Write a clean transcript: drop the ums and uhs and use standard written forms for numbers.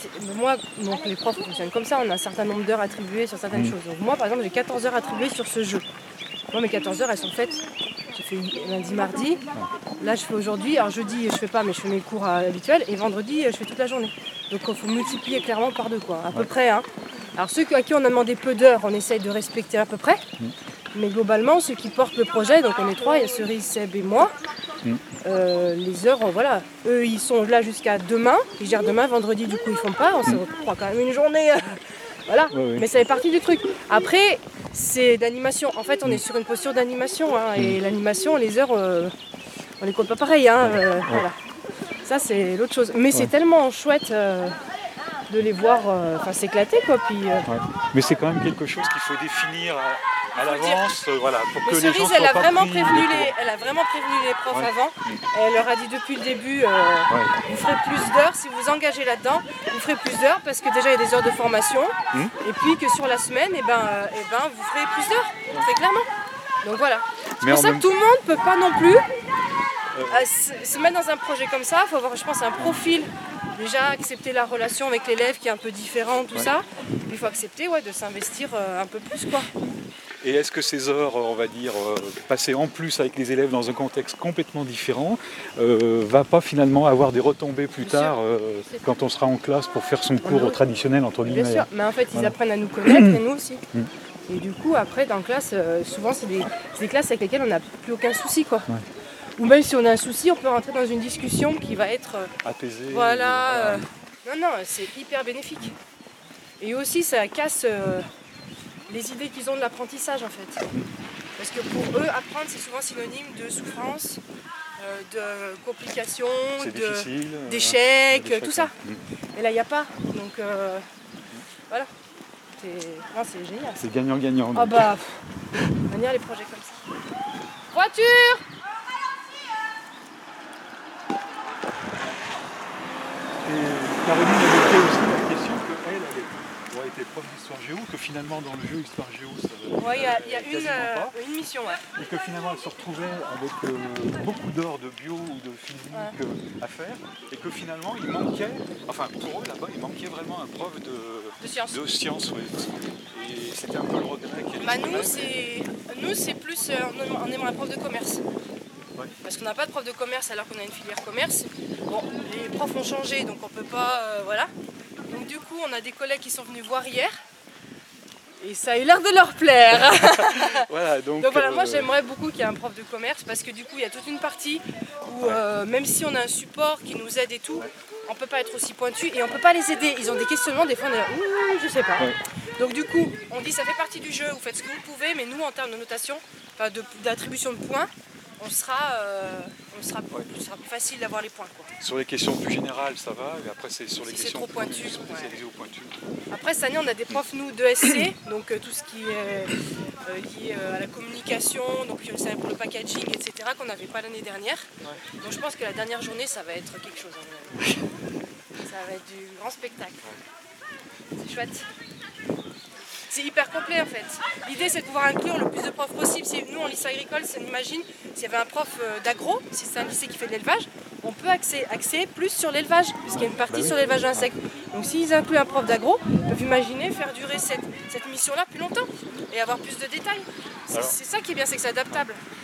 moi, donc les profs fonctionnent comme ça, on a un certain nombre d'heures attribuées sur certaines choses. Donc moi, par exemple, j'ai 14 heures attribuées sur ce jeu. Moi, mes 14 heures, elles sont faites. J'ai fait lundi, mardi. Là, je fais aujourd'hui. Alors jeudi, je fais pas, mais je fais mes cours habituels. Et vendredi, je fais toute la journée. Donc il faut multiplier clairement par 2, quoi, à peu près. Hein. Alors ceux à qui on a demandé peu d'heures, on essaye de respecter à peu près. Mais globalement, ceux qui portent le projet, donc on est 3, il y a Cerise, Seb et moi. Les heures, voilà, eux ils sont là jusqu'à demain, ils gèrent demain, vendredi du coup ils font pas, on se prend quand même une journée, voilà, mais ça fait partie du truc. Après, c'est d'animation, en fait on est sur une posture d'animation, hein, et l'animation, les heures, on les compte pas pareil, hein, voilà. Ça c'est l'autre chose, mais c'est tellement chouette de les voir s'éclater, quoi. Puis, Mais c'est quand même quelque chose qu'il faut définir à l'avance, voilà, pour que les gens Cerise, soient elle a pas vraiment pris prévenu les profs avant. Elle leur a dit depuis le début, vous ferez plus d'heures, si vous vous engagez là-dedans, vous ferez plus d'heures parce que déjà il y a des heures de formation, et puis que sur la semaine, vous ferez plus d'heures, très clairement. Donc voilà. C'est pour ça que tout le monde ne peut pas non plus se mettre dans un projet comme ça. Il faut avoir, je pense, un profil. Déjà accepter la relation avec l'élève qui est un peu différente, tout ça. Il faut accepter de s'investir un peu plus, quoi. Et est-ce que ces heures, on va dire, passées en plus avec les élèves dans un contexte complètement différent, va pas finalement avoir des retombées plus tard quand on sera en classe pour faire son cours traditionnel entre guillemets? Bien sûr, mais en fait ils apprennent à nous connaître et nous aussi. Et du coup après dans la classe, souvent c'est des classes avec lesquelles on n'a plus aucun souci, quoi. Ou même si on a un souci, on peut rentrer dans une discussion qui va être apaisée. Voilà. Non, c'est hyper bénéfique. Et aussi ça casse les idées qu'ils ont de l'apprentissage, en fait. Parce que pour eux, apprendre, c'est souvent synonyme de souffrance, de complications, d'échecs, tout ça. Et là, il n'y a pas. Donc, voilà. C'est génial. C'est gagnant-gagnant. Ah bah, venir les projets comme ça. Voiture! Et Caroline évoquait aussi la question qu'elle avait été prof d'histoire géo, que finalement dans le jeu histoire géo ça va. Oui, il y a une mission, Et que finalement elle se retrouvait avec beaucoup d'heures de bio ou de physique à faire, et que finalement il manquait, enfin pour eux là-bas, il manquait vraiment un prof de sciences. Et c'était un peu le regret qu'il y avait. Nous c'est plus, on aimerait un prof de commerce. Parce qu'on n'a pas de prof de commerce alors qu'on a une filière commerce. Bon, les profs ont changé, donc on peut pas, voilà. Donc du coup, on a des collègues qui sont venus voir hier. Et ça a eu l'air de leur plaire. Donc voilà, moi j'aimerais beaucoup qu'il y ait un prof de commerce parce que du coup, il y a toute une partie où même si on a un support qui nous aide et tout, on peut pas être aussi pointu et on peut pas les aider. Ils ont des questionnements, des fois on est là, je sais pas. Donc du coup, on dit ça fait partie du jeu, vous faites ce que vous pouvez, mais nous en termes de notation, d'attribution de points, on sera plus facile d'avoir les points, quoi. Sur les questions plus générales, ça va, et après c'est sur les questions trop pointues, plus spécialisées ou pointues. Après cette année, on a des profs, nous, de SC, donc tout ce qui est lié à la communication, donc c'est pour le packaging, etc., qu'on n'avait pas l'année dernière. Donc je pense que la dernière journée, ça va être quelque chose. Ça va être du grand spectacle. C'est chouette. C'est hyper complet en fait. L'idée c'est de pouvoir inclure le plus de profs possible. Si nous en lycée agricole, on imagine s'il y avait un prof d'agro, si c'est un lycée qui fait de l'élevage, on peut axer plus sur l'élevage, puisqu'il y a une partie sur l'élevage d'insectes. Donc s'ils incluent un prof d'agro, ils peuvent imaginer faire durer cette mission-là plus longtemps et avoir plus de détails. C'est ça qui est bien, c'est que c'est adaptable.